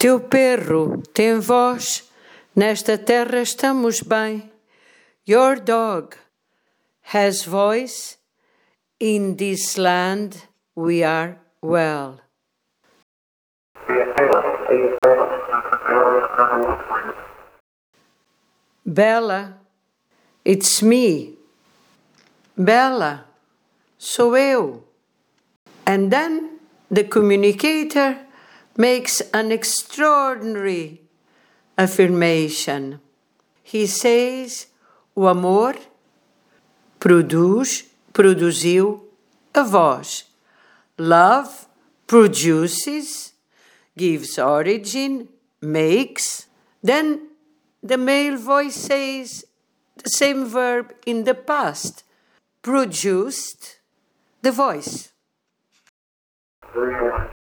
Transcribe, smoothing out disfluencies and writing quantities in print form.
Teu perro tem voz, nesta terra estamos bem. Your dog has voice, in this land we are well. Bella, it's me. Bella, sou eu. And then the communicator makes an extraordinary affirmation. He says, o amor produziu a voz. Love produces, gives origin, makes. Then the male voice says the same verb in the past. Produced the voice.